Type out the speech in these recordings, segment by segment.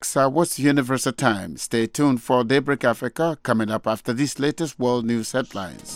What's Universal Time? Stay tuned for Daybreak Africa coming up after these latest world news headlines.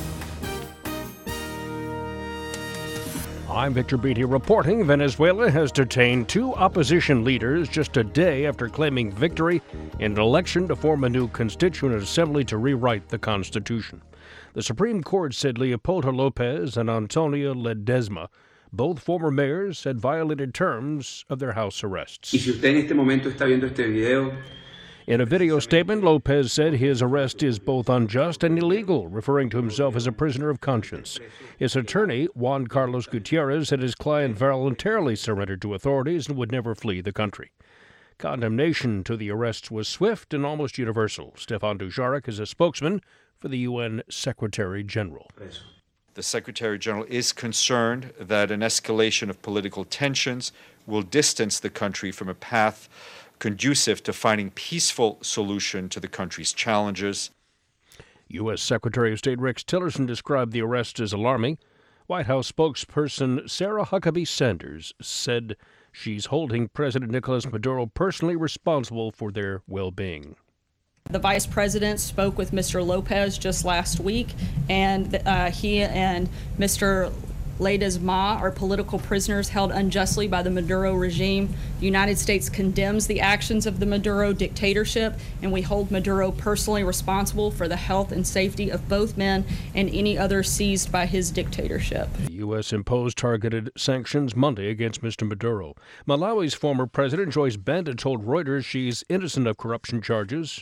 I'm Victor Beatty reporting Venezuela has detained 2 opposition leaders just a day after claiming victory in an election to form a new constituent assembly to rewrite the Constitution. The Supreme Court said Leopoldo Lopez and Antonio Ledesma, both former mayors, had violated terms of their house arrests. Y si usted en este momento está viendo este video, in a video statement, Lopez said his arrest is both unjust and illegal, referring to himself as a prisoner of conscience. His attorney, Juan Carlos Gutierrez, said his client voluntarily surrendered to authorities and would never flee the country. Condemnation to the arrests was swift and almost universal. Stefan Dujarric is a spokesman for the UN Secretary General. The Secretary General is concerned that an escalation of political tensions will distance the country from a path conducive to finding peaceful solution to the country's challenges. U.S. Secretary of State Rex Tillerson described the arrest as alarming. White House spokesperson Sarah Huckabee Sanders said she's holding President Nicolas Maduro personally responsible for their well-being. The vice president spoke with Mr. Lopez just last week, and he and Mr. Ledesma are political prisoners held unjustly by the Maduro regime. The United States condemns the actions of the Maduro dictatorship, and we hold Maduro personally responsible for the health and safety of both men and any others seized by his dictatorship. The U.S. imposed targeted sanctions Monday against Mr. Maduro. Malawi's former president, Joyce Banda, told Reuters she's innocent of corruption charges.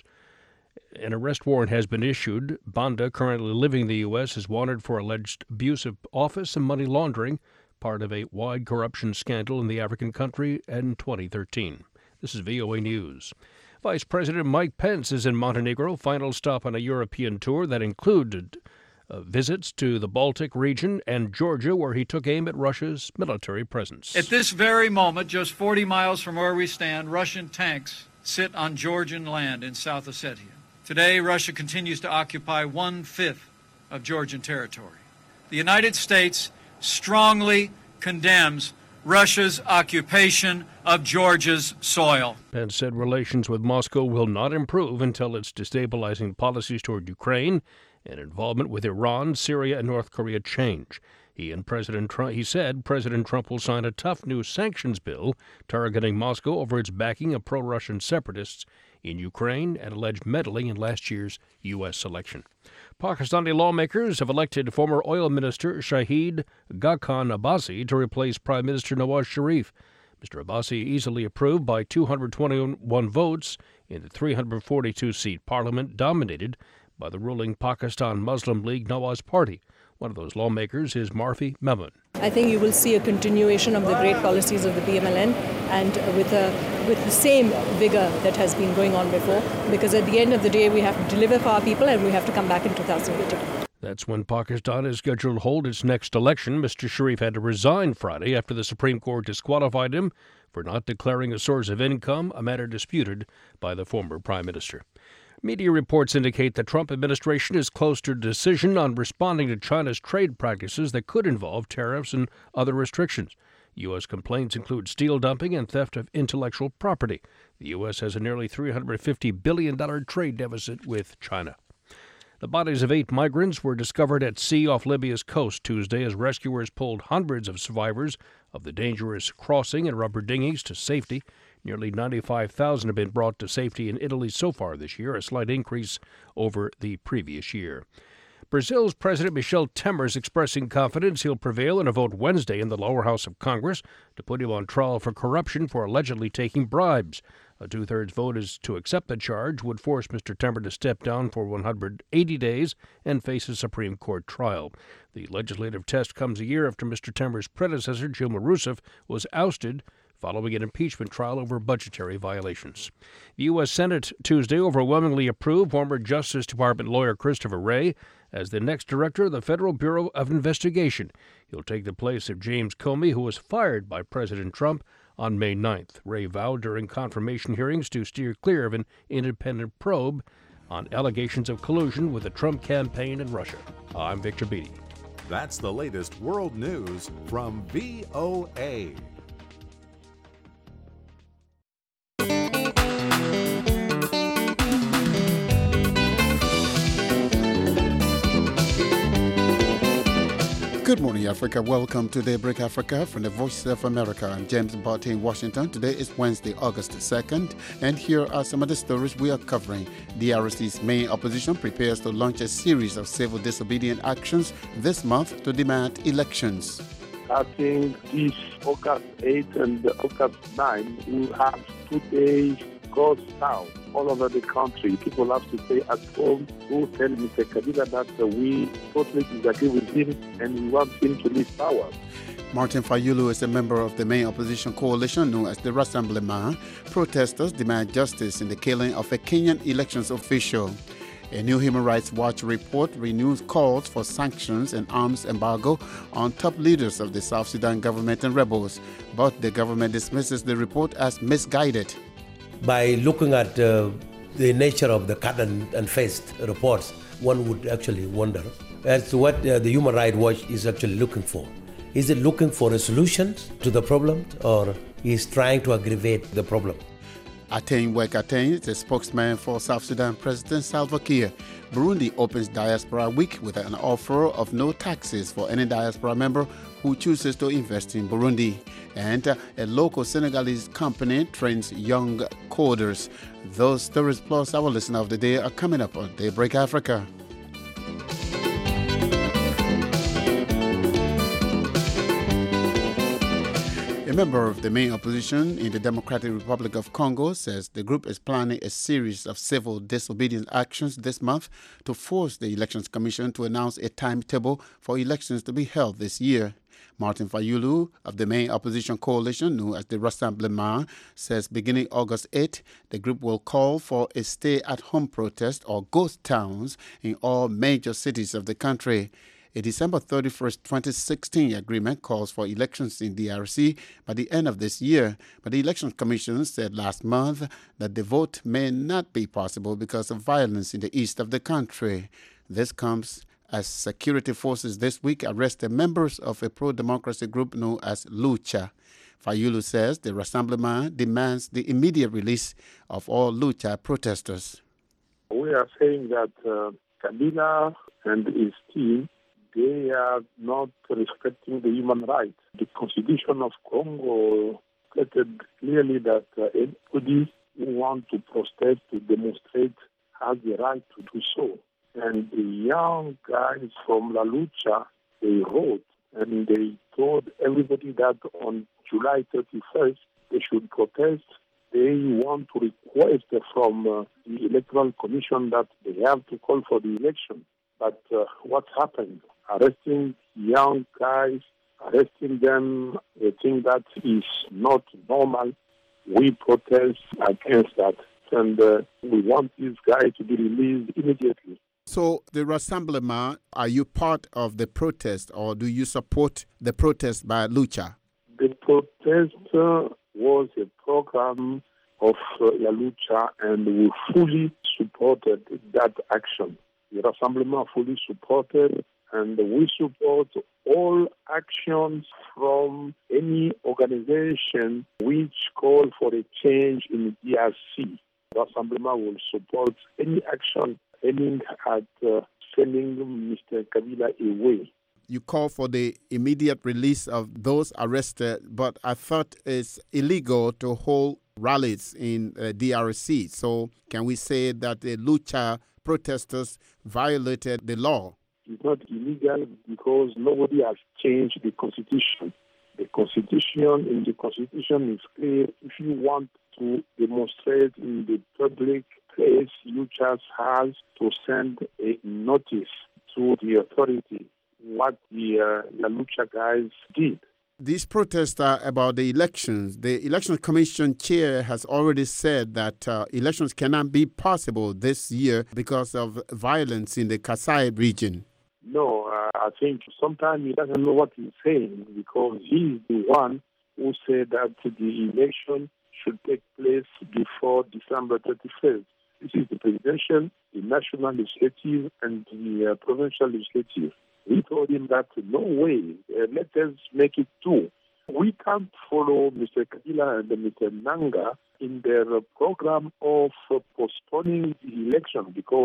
An arrest warrant has been issued. Banda, currently living in the U.S., is wanted for alleged abuse of office and money laundering, part of a wide corruption scandal in the African country in 2013. This is VOA News. Vice President Mike Pence is in Montenegro, final stop on a European tour that included visits to the Baltic region and Georgia, where he took aim at Russia's military presence. At this very moment, just 40 miles from where we stand, Russian tanks sit on Georgian land in South Ossetia. Today, Russia continues to occupy 1/5 of Georgian territory. The United States strongly condemns Russia's occupation of Georgia's soil. Pence said relations with Moscow will not improve until its destabilizing policies toward Ukraine and involvement with Iran, Syria, and North Korea change. He said President Trump will sign a tough new sanctions bill targeting Moscow over its backing of pro-Russian separatists in Ukraine and alleged meddling in last year's U.S. election. Pakistani lawmakers have elected former oil minister Shahid Ghakhan Abbasi to replace Prime Minister Nawaz Sharif. Mr. Abbasi easily approved by 221 votes in the 342-seat parliament dominated by the ruling Pakistan Muslim League Nawaz Party. One of those lawmakers is Marfi Mehman. I think you will see a continuation of the great policies of the PMLN and with the same vigor that has been going on before, because at the end of the day we have to deliver for our people and we have to come back in 2018. That's when Pakistan is scheduled to hold its next election. Mr. Sharif had to resign Friday after the Supreme Court disqualified him for not declaring a source of income, a matter disputed by the former prime minister. Media reports indicate the Trump administration is close to a decision on responding to China's trade practices that could involve tariffs and other restrictions. U.S. complaints include steel dumping and theft of intellectual property. The U.S. has a nearly $350 billion trade deficit with China. The bodies of 8 migrants were discovered at sea off Libya's coast Tuesday as rescuers pulled hundreds of survivors of the dangerous crossing in rubber dinghies to safety. Nearly 95,000 have been brought to safety in Italy so far this year, a slight increase over the previous year. Brazil's President Michel Temer is expressing confidence he'll prevail in a vote Wednesday in the lower house of Congress to put him on trial for corruption for allegedly taking bribes. A 2/3 vote is to accept the charge would force Mr. Temer to step down for 180 days and face a Supreme Court trial. The legislative test comes a year after Mr. Temer's predecessor, Dilma Rousseff, was ousted following an impeachment trial over budgetary violations. The U.S. Senate Tuesday overwhelmingly approved former Justice Department lawyer Christopher Wray as the next director of the Federal Bureau of Investigation. He'll take the place of James Comey, who was fired by President Trump on May 9th. Wray vowed during confirmation hearings to steer clear of an independent probe on allegations of collusion with the Trump campaign and Russia. I'm Victor Beatty. That's the latest world news from VOA. Good morning, Africa. Welcome to Daybreak Africa from the Voice of America. I'm James Barty in Washington. Today is Wednesday, August 2nd, and here are some of the stories we are covering. DRC's main opposition prepares to launch a series of civil disobedient actions this month to demand elections. Starting this August 8 and August 9, we have 2 days ghost town all over the country. People have to stay at home to tell Mr. Kabila that we totally disagree with him and we want him to leave power. Martin Fayulu is a member of the main opposition coalition known as the Rassemblement. Protesters demand justice in the killing of a Kenyan elections official. A new Human Rights Watch report renews calls for sanctions and arms embargo on top leaders of the South Sudan government and rebels, but the government dismisses the report as misguided. By looking at the nature of the cut and paste reports, one would actually wonder as to what the Human Rights Watch is actually looking for. Is it looking for a solution to the problem, or is trying to aggravate the problem? Atein Wek-Atein is a spokesman for South Sudan President Salva Kiir. Burundi opens Diaspora Week with an offer of no taxes for any diaspora member who chooses to invest in Burundi. And a local Senegalese company trains young coders. Those stories plus our listener of the day are coming up on Daybreak Africa. A member of the main opposition in the Democratic Republic of Congo says the group is planning a series of civil disobedience actions this month to force the Elections Commission to announce a timetable for elections to be held this year. Martin Fayulu of the main opposition coalition known as the Rassemblement says beginning August 8, the group will call for a stay-at-home protest or ghost towns in all major cities of the country. A December 31st, 2016 agreement calls for elections in DRC by the end of this year, but the Election Commission said last month that the vote may not be possible because of violence in the east of the country. This comes as security forces this week arrested members of a pro-democracy group known as Lucha. Fayulu says the Rassemblement demands the immediate release of all Lucha protesters. We are saying that Kabila and his team, they are not respecting the human rights. The Constitution of Congo stated clearly that anybody who wants to protest, to demonstrate, has the right to do so. And the young guys from La Lucha, they wrote and they told everybody that on July 31st, they should protest. They want to request from the Electoral Commission that they have to call for the election. But what's happened? Arresting young guys, arresting them, they think that is not normal. We protest against that. And we want these guys to be released immediately. So the Rassemblement, are you part of the protest or do you support the protest by Lucha? The protest was a program of La Lucha and we fully supported that action. The Rassemblement fully supported and we support all actions from any organization which call for a change in DRC. The Rassemblement will support any action aiming at sending Mr. Kabila away. You call for the immediate release of those arrested, but I thought it's illegal to hold rallies in DRC. So can we say that the Lucha protesters violated the law? It's not illegal because nobody has changed the Constitution. The Constitution is clear. If you want to demonstrate in the public place, you just have to send a notice to the authority, what the La Lucha guys did. These protests are about the elections. The Election Commission chair has already said that elections cannot be possible this year because of violence in the Kasai region. No, I think sometimes he doesn't know what he's saying because he's the one who said that the election should take place before December 31st. This is the presidential, the national legislative, and the provincial legislative. We told him that no way, let us make it two. We can't follow Mr. Kabila and Mr. Nanga in their program of postponing the election because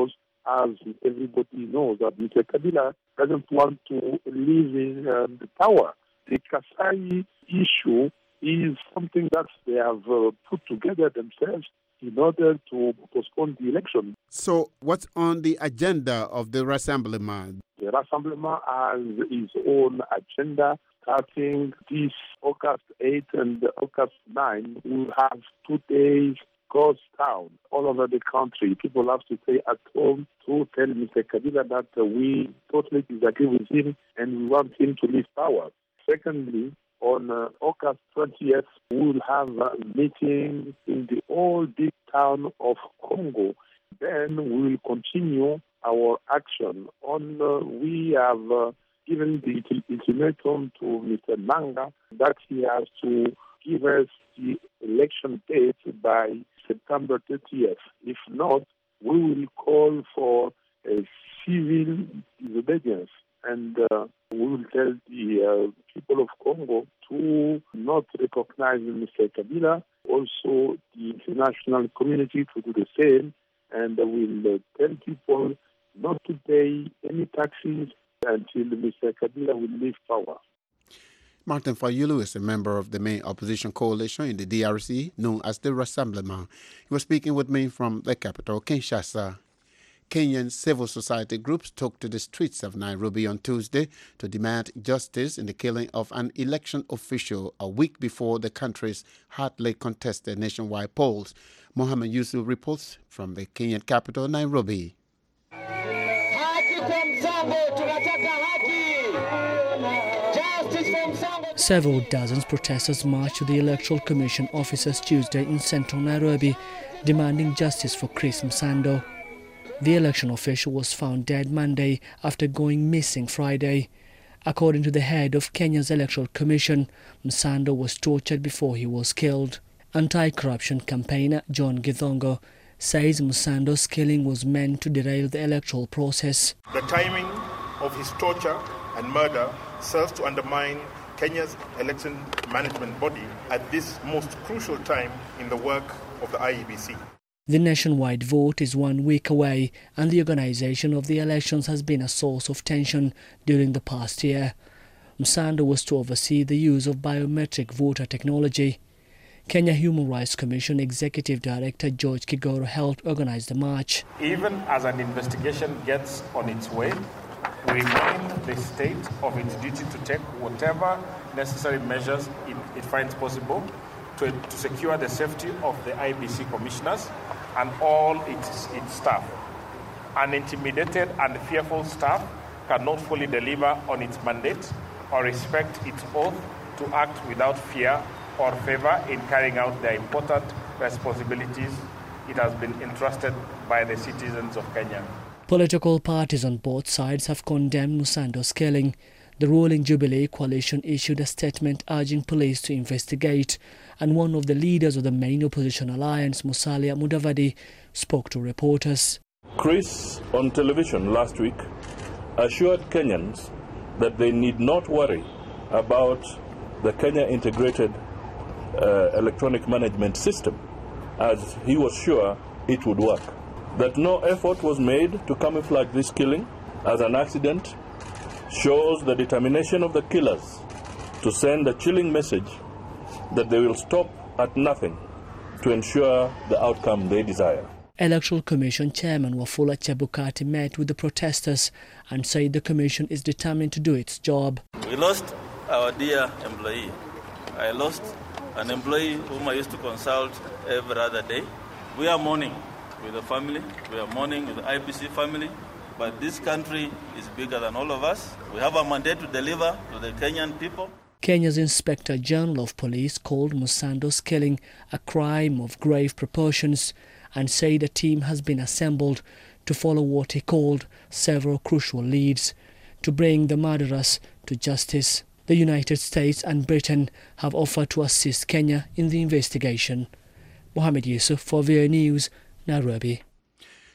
as everybody knows, that Mr. Kabila doesn't want to leave in the power. The Kasai issue is something that they have put together themselves in order to postpone the election. So what's on the agenda of the Rassemblement? The Rassemblement has its own agenda. Starting this August 8 and August 9, we'll have 2 days ghost town all over the country. People have to stay at home to tell Mr. Kabila that we totally disagree with him and we want him to leave power. Secondly, on August 20th, we will have a meeting in the old big town of Congo. Then we will continue our action. We have given the ultimatum to Mr. Nanga that he has to give us the election date by September 30th. If not, we will call for a civil disobedience, and we will tell the people of Congo to not recognize Mr. Kabila, also the international community to do the same, and we'll tell people not to pay any taxes until Mr. Kabila will leave power. Martin Fayulu is a member of the main opposition coalition in the DRC, known as the Rassemblement. He was speaking with me from the capital, Kinshasa. Kenyan civil society groups took to the streets of Nairobi on Tuesday to demand justice in the killing of an election official a week before the country's hotly contested nationwide polls. Mohammed Yusuf reports from the Kenyan capital, Nairobi. Several dozens protesters marched to the Electoral Commission offices Tuesday in central Nairobi, demanding justice for Chris Msando. The election official was found dead Monday after going missing Friday. According to the head of Kenya's Electoral Commission, Msando was tortured before he was killed. Anti-corruption campaigner John Githongo says Msando's killing was meant to derail the electoral process. The timing of his torture and murder serves to undermine Kenya's election management body at this most crucial time in the work of the IEBC. The nationwide vote is 1 week away, and the organization of the elections has been a source of tension during the past year. Msando was to oversee the use of biometric voter technology. Kenya Human Rights Commission Executive Director George Kigoro helped organize the march. Even as an investigation gets on its way, we remind the state of its duty to take whatever necessary measures it finds possible to secure the safety of the IEBC commissioners and all its staff. An intimidated and fearful staff cannot fully deliver on its mandate or respect its oath to act without fear or favor in carrying out their important responsibilities it has been entrusted by the citizens of Kenya. Political parties on both sides have condemned Msando's killing. The ruling Jubilee coalition issued a statement urging police to investigate, and one of the leaders of the main opposition alliance, Musalia Mudavadi, spoke to reporters. Chris, on television last week, assured Kenyans that they need not worry about the Kenya Integrated Electronic Management System, as he was sure it would work. That no effort was made to camouflage this killing as an accident shows the determination of the killers to send a chilling message that they will stop at nothing to ensure the outcome they desire. Electoral Commission Chairman Wafula Chebukati met with the protesters and said the commission is determined to do its job. We lost our dear employee. I lost an employee whom I used to consult every other day. We are mourning with the family, we are mourning with the IEBC family, but this country is bigger than all of us. We have a mandate to deliver to the Kenyan people. Kenya's Inspector General of Police called Msando's killing a crime of grave proportions and said a team has been assembled to follow what he called several crucial leads to bring the murderers to justice. The United States and Britain have offered to assist Kenya in the investigation. Mohammed Yusuf for VOA News, Nairobi.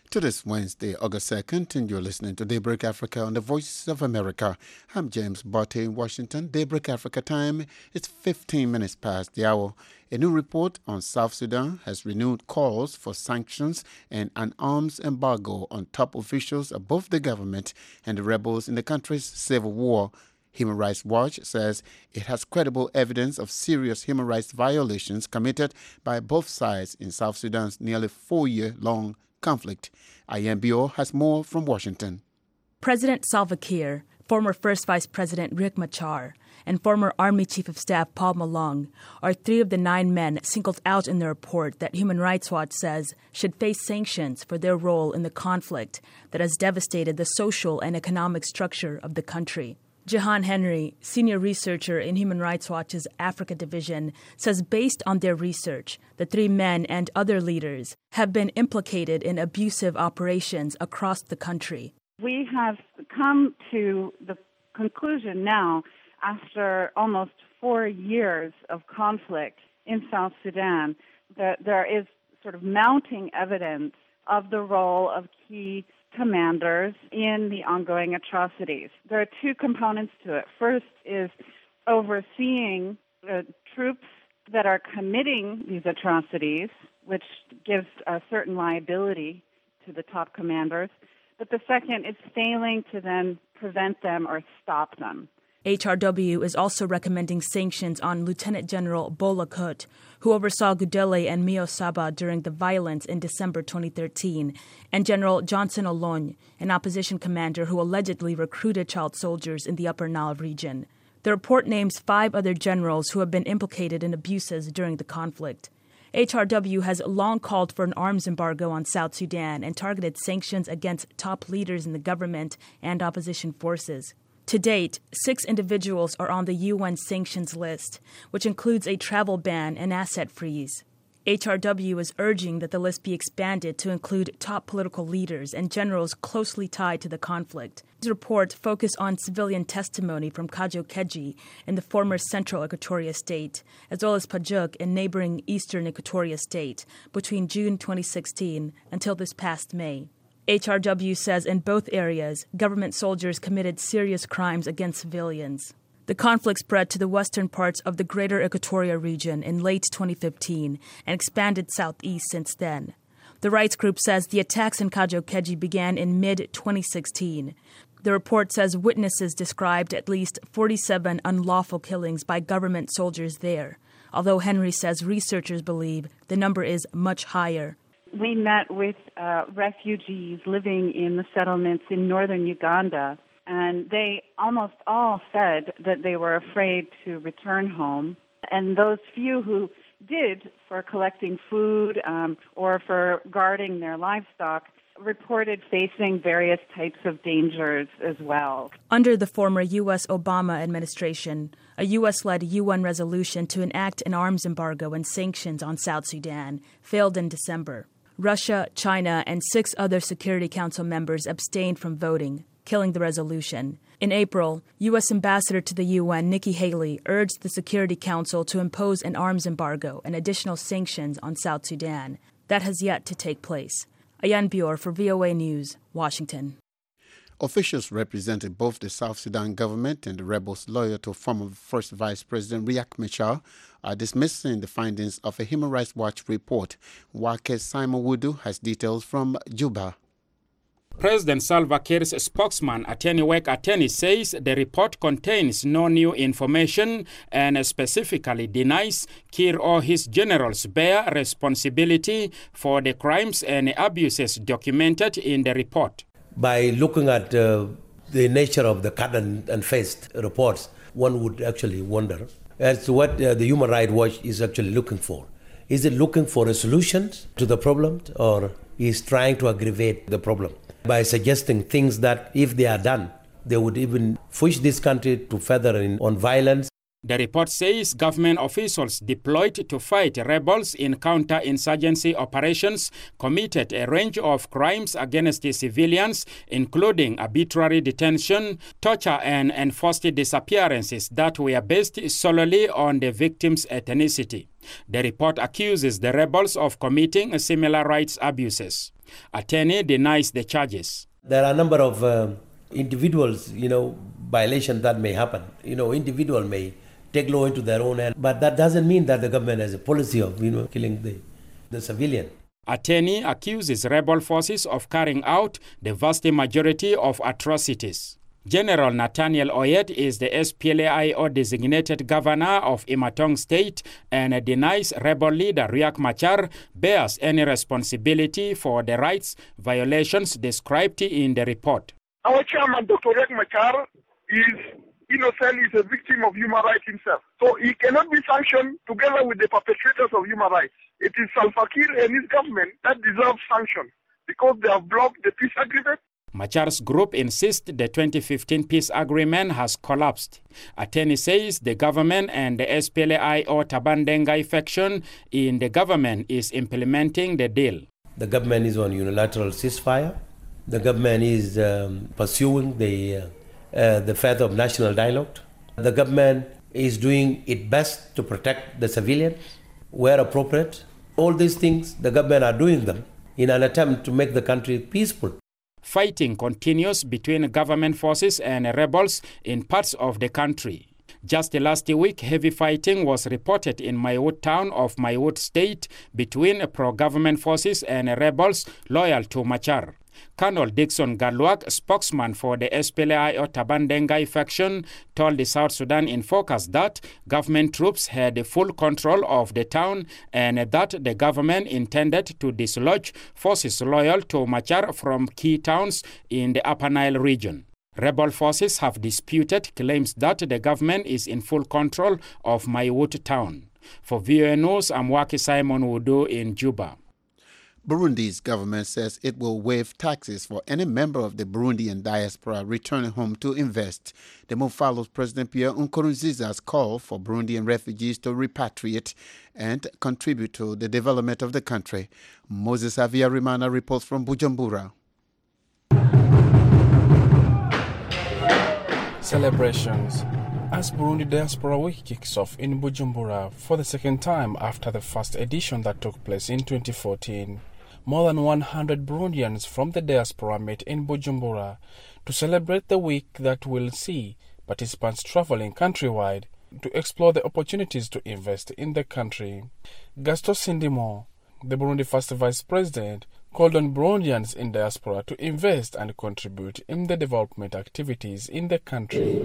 To this Wednesday, August 2nd, and you're listening to Daybreak Africa on the Voice of America. I'm James Botte in Washington. Daybreak Africa time, it's 15 minutes past the hour. A new report on South Sudan has renewed calls for sanctions and an arms embargo on top officials above the government and the rebels in the country's civil war. Human Rights Watch says it has credible evidence of serious human rights violations committed by both sides in South Sudan's nearly 4-year-long conflict. IMBO has more from Washington. President Salva Kiir, former First Vice President Riek Machar, and former Army Chief of Staff Paul Malong are 3 of the 9 men singled out in the report that Human Rights Watch says should face sanctions for their role in the conflict that has devastated the social and economic structure of the country. Jahan Henry, senior researcher in Human Rights Watch's Africa Division, says based on their research, the 3 men and other leaders have been implicated in abusive operations across the country. We have come to the conclusion now, after almost 4 years of conflict in South Sudan, that there is sort of mounting evidence of the role of key commanders in the ongoing atrocities. There are 2 components to it. First is overseeing the troops that are committing these atrocities, which gives a certain liability to the top commanders. But the second is failing to then prevent them or stop them. HRW is also recommending sanctions on Lieutenant General Bola Kut, who oversaw Gudele and Mio Saba during the violence in December 2013, and General Johnson Olony, an opposition commander who allegedly recruited child soldiers in the Upper Nile region. The report names 5 other generals who have been implicated in abuses during the conflict. HRW has long called for an arms embargo on South Sudan and targeted sanctions against top leaders in the government and opposition forces. To date, 6 individuals are on the UN sanctions list, which includes a travel ban and asset freeze. HRW is urging that the list be expanded to include top political leaders and generals closely tied to the conflict. This report focused on civilian testimony from Kajo-Keji in the former Central Equatoria State, as well as Pajuk in neighboring Eastern Equatoria State, between June 2016 until this past May. HRW says in both areas, government soldiers committed serious crimes against civilians. The conflict spread to the western parts of the Greater Equatoria region in late 2015 and expanded southeast since then. The rights group says the attacks in Kajo-Keji began in mid-2016. The report says witnesses described at least 47 unlawful killings by government soldiers there, although Henry says researchers believe the number is much higher. We met with refugees living in the settlements in northern Uganda, and they almost all said that they were afraid to return home. And those few who did, for collecting food or for guarding their livestock, reported facing various types of dangers as well. Under the former U.S. Obama administration, a U.S.-led UN resolution to enact an arms embargo and sanctions on South Sudan failed in December. Russia, China, and 6 other Security Council members abstained from voting, killing the resolution. In April, U.S. Ambassador to the UN Nikki Haley urged the Security Council to impose an arms embargo and additional sanctions on South Sudan. That has yet to take place. Ayan Bior for VOA News, Washington. Officials representing both the South Sudan government and the rebels loyal to former First Vice President Riek Machar are dismissing the findings of a Human Rights Watch report. Wake Simon Wudu has details from Juba. President Salva Kiir's spokesman, Ateni Wek Ateni, says the report contains no new information and specifically denies Kiir or his generals bear responsibility for the crimes and abuses documented in the report. By looking at the nature of the cut and paste reports, one would actually wonder as to what the Human Rights Watch is actually looking for. Is it looking for a solution to the problem, or is trying to aggravate the problem by suggesting things that, if they are done, they would even push this country to further on violence? The report says government officials deployed to fight rebels in counter-insurgency operations committed a range of crimes against the civilians, including arbitrary detention, torture, and enforced disappearances that were based solely on the victim's ethnicity. The report accuses the rebels of committing similar rights abuses. Ateni denies the charges. There are a number of individuals, violations that may happen. Individual may take law into their own hand, but that doesn't mean that the government has a policy of, killing the civilian. Ateni accuses rebel forces of carrying out the vast majority of atrocities. General Nathaniel Oyet is the SPLA-IO designated governor of Imatong State and denies rebel leader Riek Machar bears any responsibility for the rights violations described in the report. Our chairman, Dr. Riek Machar, is innocent, is a victim of human rights himself. So he cannot be sanctioned together with the perpetrators of human rights. It is Salva Kiir and his government that deserve sanction because they have blocked the peace agreement. Machar's group insists the 2015 peace agreement has collapsed. Ateni says the government and the SPLA-IO Taban Dengai faction in the government is implementing the deal. The government is on unilateral ceasefire. The government is pursuing the path of national dialogue. The government is doing its best to protect the civilian where appropriate. All these things, the government are doing them in an attempt to make the country peaceful. Fighting continues between government forces and rebels in parts of the country. Just last week, heavy fighting was reported in Maiwut town of Maiwut State between pro-government forces and rebels loyal to Machar. Colonel Dixon Galwak, spokesman for the SPLA-IO Taban Dengai faction, told the South Sudan in Focus that government troops had full control of the town and that the government intended to dislodge forces loyal to Machar from key towns in the Upper Nile region. Rebel forces have disputed claims that the government is in full control of Maiwut town. For VOA News, I'm Waki Simon Wudu in Juba. Burundi's government says it will waive taxes for any member of the Burundian diaspora returning home to invest. The move follows President Pierre Nkurunziza's call for Burundian refugees to repatriate and contribute to the development of the country. Moses Aviarimana reports from Bujumbura. Celebrations as Burundi Diaspora Week kicks off in Bujumbura for the second time after the first edition that took place in 2014. More than 100 Burundians from the diaspora met in Bujumbura to celebrate the week that will see participants traveling countrywide to explore the opportunities to invest in the country. Gaston Sindimo, the Burundi First Vice President, called on Burundians in diaspora to invest and contribute in the development activities in the country.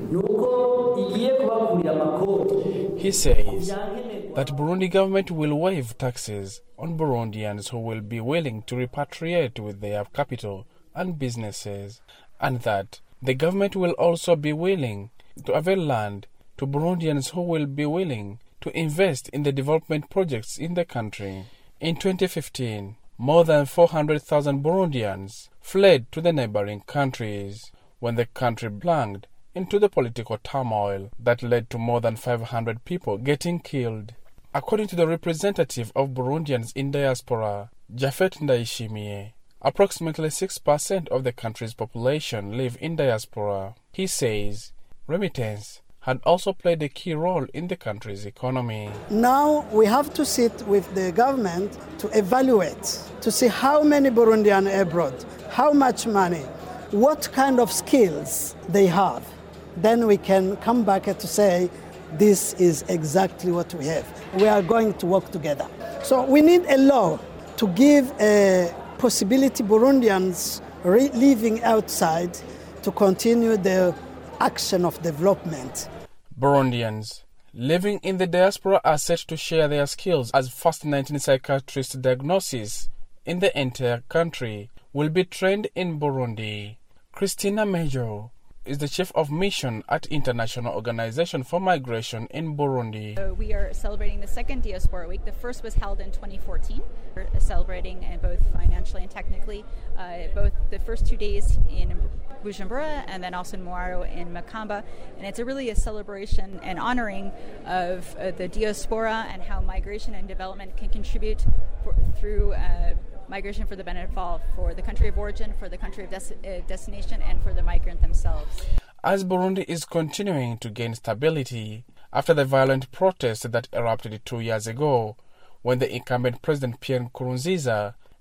He says that Burundi government will waive taxes on Burundians who will be willing to repatriate with their capital and businesses, and that the government will also be willing to avail land to Burundians who will be willing to invest in the development projects in the country. In 2015, more than 400,000 Burundians fled to the neighboring countries when the country plunged into the political turmoil that led to more than 500 people getting killed. According to the representative of Burundians in diaspora, Jafet Ndaishimie, approximately 6% of the country's population live in diaspora. He says remittance had also played a key role in the country's economy. Now we have to sit with the government to evaluate, to see how many Burundians abroad, how much money, what kind of skills they have. Then we can come back to say, this is exactly what we have. We are going to work together. So we need a law to give a possibility Burundians living outside to continue the action of development. Burundians living in the diaspora are set to share their skills as first 19 psychiatrist diagnosis in the entire country will be trained in Burundi. Christina Major is the chief of mission at International Organization for Migration in Burundi. So we are celebrating the second Diaspora Week. The first was held in 2014. We're celebrating both financially and technically, both the first 2 days in Bujumbura and then also in Mwaro in Makamba. And it's really a celebration and honoring of the diaspora and how migration and development can contribute through migration for the benefit of all, for the country of origin, for the country of destination, and for the migrant themselves. As Burundi is continuing to gain stability after the violent protests that erupted 2 years ago, when the incumbent President Pierre Nkurunziza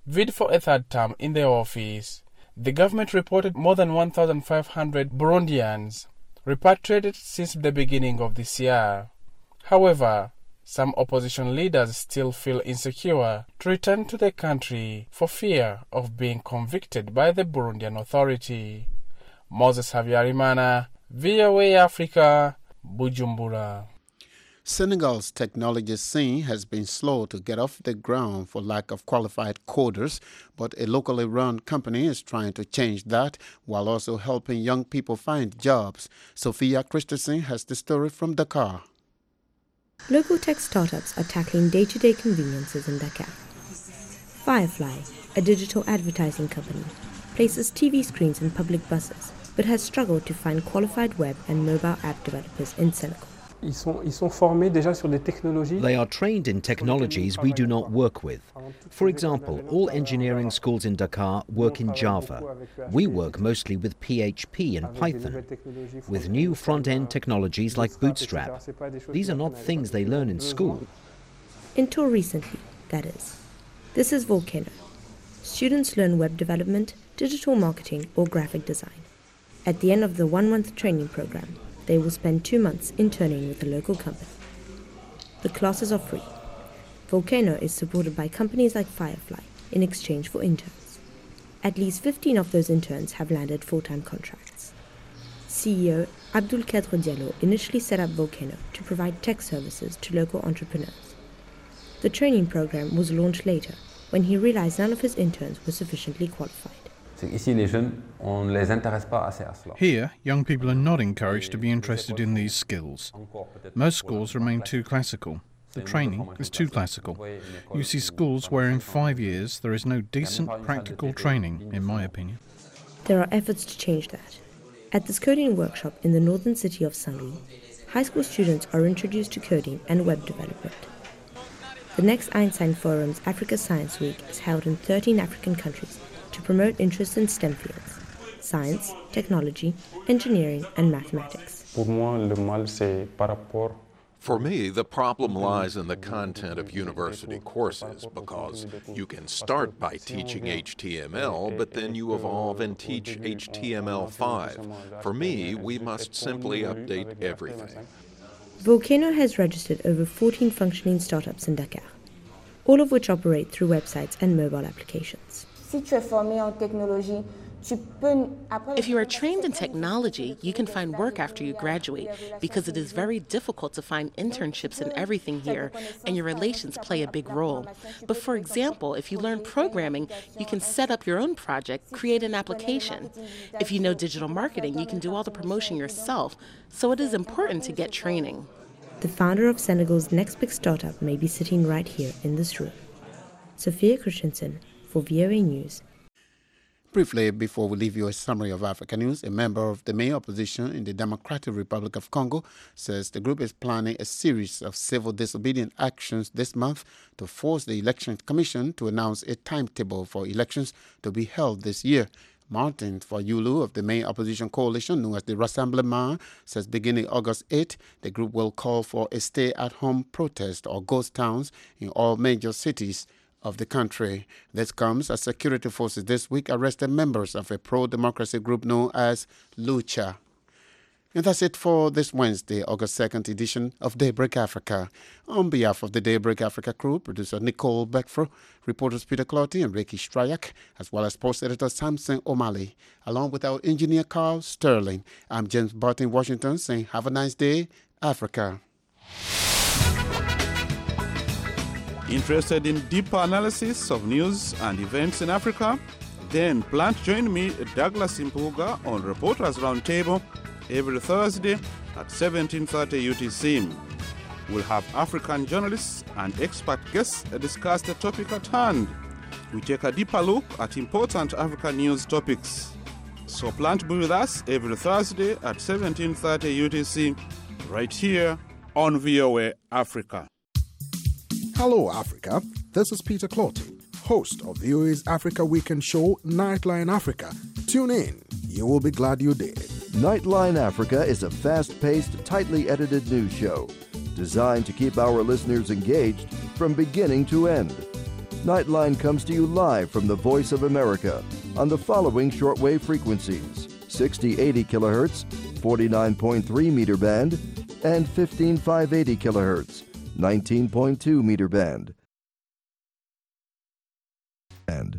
bid for a third term in the office. The government reported more than 1,500 Burundians repatriated since the beginning of this year. However, some opposition leaders still feel insecure to return to the country for fear of being convicted by the Burundian authority. Moses Habyarimana, VOA Africa, Bujumbura. Senegal's technology scene has been slow to get off the ground for lack of qualified coders, but a locally run company is trying to change that while also helping young people find jobs. Sophia Christensen has the story from Dakar. Local tech startups are tackling day-to-day conveniences in Dakar. Firefly, a digital advertising company, places TV screens in public buses, but has struggled to find qualified web and mobile app developers in Senegal. They are trained in technologies we do not work with. For example, all engineering schools in Dakar work in Java. We work mostly with PHP and Python, with new front-end technologies like Bootstrap. These are not things they learn in school. Until recently, that is. This is Volcano. Students learn web development, digital marketing, or graphic design. At the end of the one-month training program, they will spend 2 months interning with a local company. The classes are free. Volcano is supported by companies like Firefly in exchange for interns. At least 15 of those interns have landed full-time contracts. CEO Abdul Kader Diallo initially set up Volcano to provide tech services to local entrepreneurs. The training program was launched later when he realized none of his interns were sufficiently qualified. Here, young people are not encouraged to be interested in these skills. Most schools remain too classical. The training is too classical. You see schools where in 5 years there is no decent practical training, in my opinion. There are efforts to change that. At this coding workshop in the northern city of Saint-Louis, high school students are introduced to coding and web development. The next Einstein Forum's Africa Science Week is held in 13 African countries to promote interest in STEM fields: science, technology, engineering, and mathematics. For me, the problem lies in the content of university courses, because you can start by teaching HTML, but then you evolve and teach HTML5. For me, we must simply update everything. Volcano has registered over 14 functioning startups in Dakar, all of which operate through websites and mobile applications. If you are trained in technology, you can find work after you graduate, because it is very difficult to find internships and everything here, and your relations play a big role. But for example, if you learn programming, you can set up your own project, create an application. If you know digital marketing, you can do all the promotion yourself, so it is important to get training. The founder of Senegal's next big startup may be sitting right here in this room. Sophia Christensen for VOA News. Briefly, before we leave you a summary of Africa news, a member of the main opposition in the Democratic Republic of Congo says the group is planning a series of civil disobedient actions this month to force the Election Commission to announce a timetable for elections to be held this year. Martin Fayulu of the main opposition coalition, known as the Rassemblement, says beginning August 8, the group will call for a stay-at-home protest or ghost towns in all major cities of the country. This comes as security forces this week arrested members of a pro-democracy group known as Lucha. And that's it for this Wednesday, August 2nd edition of Daybreak Africa. On behalf of the Daybreak Africa crew, producer Nicole Beckfro, reporters Peter Clotty and Ricky Strayak, as well as post editor Samson O'Malley, along with our engineer Carl Sterling, I'm James Barton, Washington, saying have a nice day, Africa. Interested in deeper analysis of news and events in Africa? Then plan to join me, Douglas Impuga, on Reporters Roundtable every Thursday at 17:30 UTC. We'll have African journalists and expert guests discuss the topic at hand. We take a deeper look at important African news topics. So plan to be with us every Thursday at 17:30 UTC, right here on VOA Africa. Hello, Africa. This is Peter Clotty, host of VOA's Africa Weekend show, Nightline Africa. Tune in. You will be glad you did. Nightline Africa is a fast-paced, tightly edited news show designed to keep our listeners engaged from beginning to end. Nightline comes to you live from the Voice of America on the following shortwave frequencies: 6080 kHz, 49.3 meter band, and 15580 kHz, 19.2 meter band.